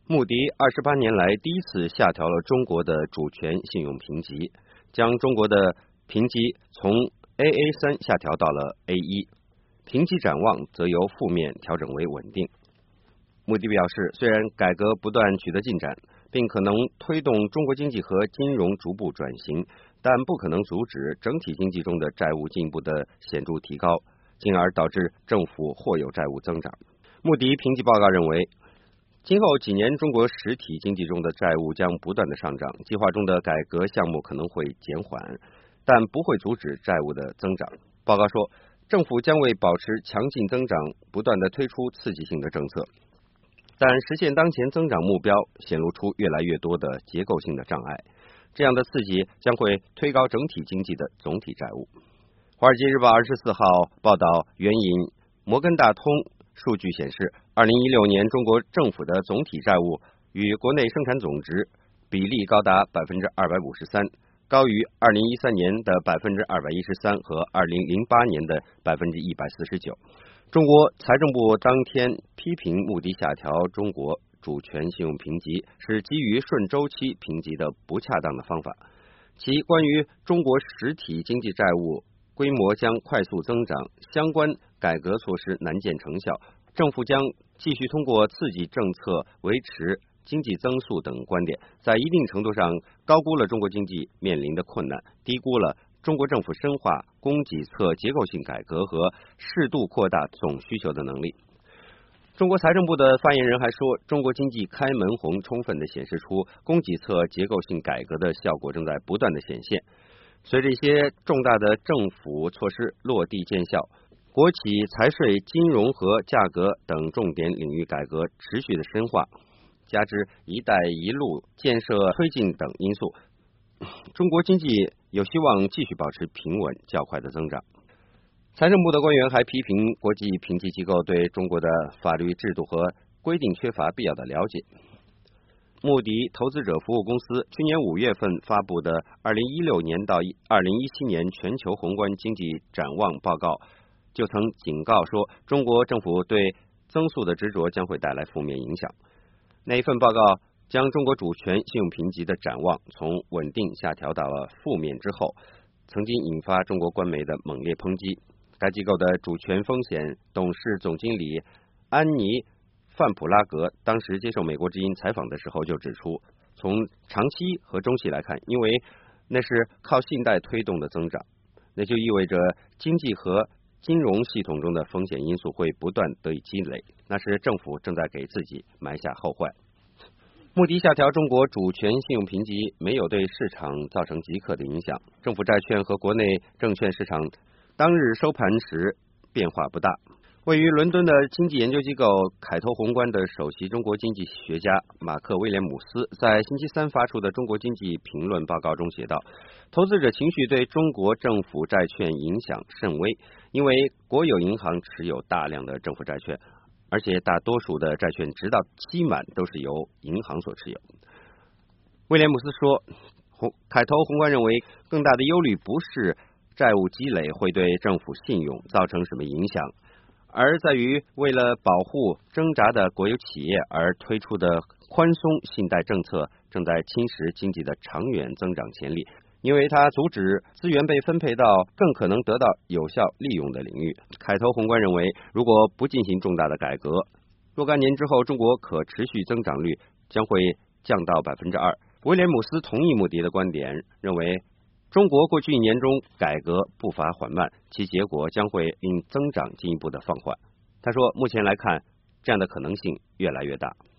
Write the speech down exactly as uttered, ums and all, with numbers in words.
穆迪二十八年来第一次下调了中国的主权信用评级，将中国的评级从 A A 三 下调到了 A 一，评级展望则由负面调整为稳定。穆迪表示，虽然改革不断取得进展，并可能推动中国经济和金融逐步转型，但不可能阻止整体经济中的债务进一步的显著提高，进而导致政府或有债务增长。穆迪评级报告认为，今后几年中国实体经济中的债务将不断的上涨，计划中的改革项目可能会减缓，但不会阻止债务的增长。报告说，政府将为保持强劲增长，不断的推出刺激性的政策，但实现当前增长目标显露出越来越多的结构性的障碍，这样的刺激将会推高整体经济的总体债务。华尔街日报二十四号报道，援引摩根大通数据显示，二零一六年中国政府的总体债务与国内生产总值比例高达百分之二百五十三，高于二零一三年的百分之二百一十三和二零零八年的百分之一百四十九。中国财政部当天批评穆迪下调中国主权信用评级是基于顺周期评级的不恰当的方法，其关于中国实体经济债务规模将快速增长，相关改革措施难见成效，政府将继续通过刺激政策维持经济增速等观点，在一定程度上高估了中国经济面临的困难，低估了中国政府深化供给侧结构性改革和适度扩大总需求的能力。中国财政部的发言人还说，中国经济开门红充分地显示出供给侧结构性改革的效果正在不断地显现。随着一些重大的政府措施落地见效，国企财税、金融和价格等重点领域改革持续的深化，加之一带一路建设推进等因素，中国经济有希望继续保持平稳较快的增长。财政部的官员还批评国际评级机构对中国的法律制度和规定缺乏必要的了解。穆迪投资者服务公司去年五月份发布的二零一六年到二零一七年全球宏观经济展望报告就曾警告说，中国政府对增速的执着将会带来负面影响。那一份报告将中国主权信用评级的展望从稳定下调到了负面之后，曾经引发中国官媒的猛烈抨击。该机构的主权风险董事总经理安妮范普拉格当时接受美国之音采访的时候就指出，从长期和中期来看，因为那是靠信贷推动的增长，那就意味着经济和金融系统中的风险因素会不断得以积累，那是政府正在给自己埋下后患。穆迪下调中国主权信用评级没有对市场造成即刻的影响，政府债券和国内证券市场当日收盘时变化不大。位于伦敦的经济研究机构凯投宏观的首席中国经济学家马克·威廉姆斯在星期三发出的中国经济评论报告中写道，投资者情绪对中国政府债券影响甚微，因为国有银行持有大量的政府债券，而且大多数的债券直到期满都是由银行所持有。威廉姆斯说，凯投宏观认为更大的忧虑不是债务积累会对政府信用造成什么影响，而在于为了保护挣扎的国有企业而推出的宽松信贷政策正在侵蚀经济的长远增长潜力，因为它阻止资源被分配到更可能得到有效利用的领域。凯投宏观认为，如果不进行重大的改革，若干年之后中国可持续增长率将会降到百分之二。威廉姆斯同意穆迪的观点，认为中国过去一年中改革步伐缓慢，其结果将会令增长进一步的放缓。他说，目前来看，这样的可能性越来越大。